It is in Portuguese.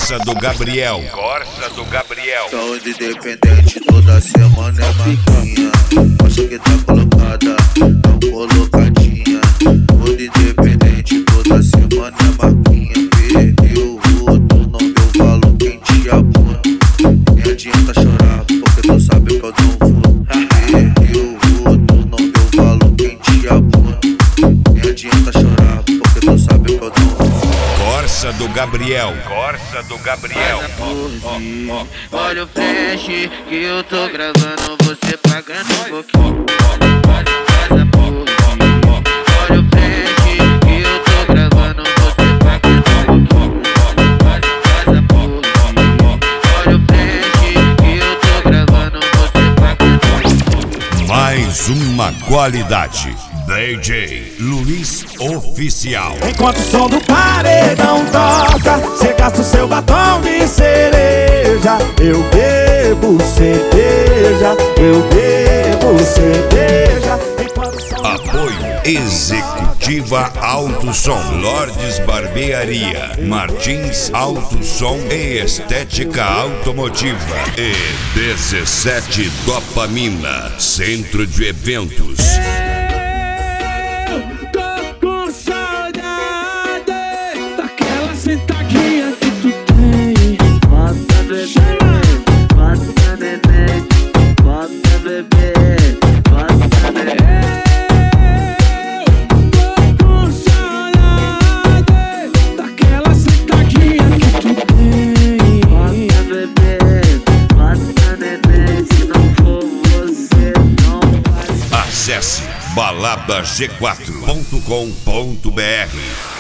Corsa do Gabriel. Corsa do Gabriel. Saúde independente, toda semana é maquinha. Acho que tá colocada, tão colocadinha. Saúde independente, toda semana é maquinha. Perdeu o outro, não deu valor quem te apoia. Nem adianta chorar, porque tu sabe que eu não vou. Perdeu o outro, não deu valor quem te apoia. Nem adianta chorar, porque tu sabe que eu não vou. Corsa do Gabriel. Corsa do Gabriel. Olha o flash que eu tô gravando, você pagando um pouquinho. Olha o flash que eu tô gravando, você pagando um pouquinho. Olha o flash que eu tô gravando, você pagando um pouquinho. Mais uma qualidade. DJ Luiz Oficial. Enquanto o som do paredão toca, cê gasta o seu batom de cereja. Eu bebo cerveja, eu bebo cerveja. Apoio Executiva Alto Som, Lordes Barbearia, Martins Alto Som e Estética Automotiva e 17 Dopamina, Centro de Eventos. Sentadinha que tu tem. Bota bebê, bota neném, bota bebê, bota neném. Tô com saudade daquela sentadinha que tu tem. Bota bebê, bota neném, se não for você não vai. Acesse baladag4.com.br.